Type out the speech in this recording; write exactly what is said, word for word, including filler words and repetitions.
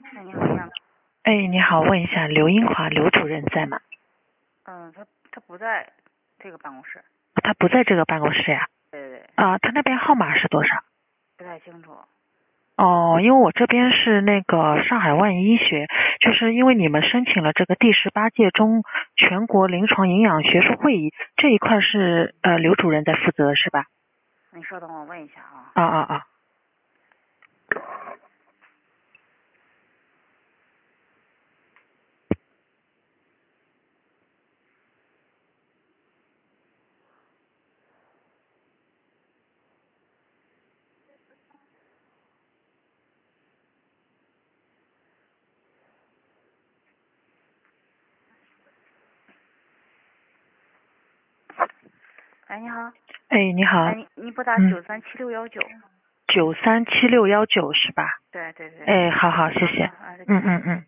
哎，你好呀。 哎，你好，问一下刘英华刘主任在吗？ 嗯，他他不在这个办公室。 他不在这个办公室呀？ 对对对。 啊，他那边号码是多少？ 不太清楚。 哦，因为我这边是那个上海万医学，就是因为你们申请了这个第十八届中全国临床营养学术会议这一块是呃刘主任在负责是吧？ 你稍等，我问一下啊。 啊啊啊！ 哎，你好。 哎，你好。 哎，你你拨打嗯， 九三七六幺九。 九三七六幺九是吧？ 对对对。 哎，好好，谢谢。 啊啊，再见。 嗯嗯嗯。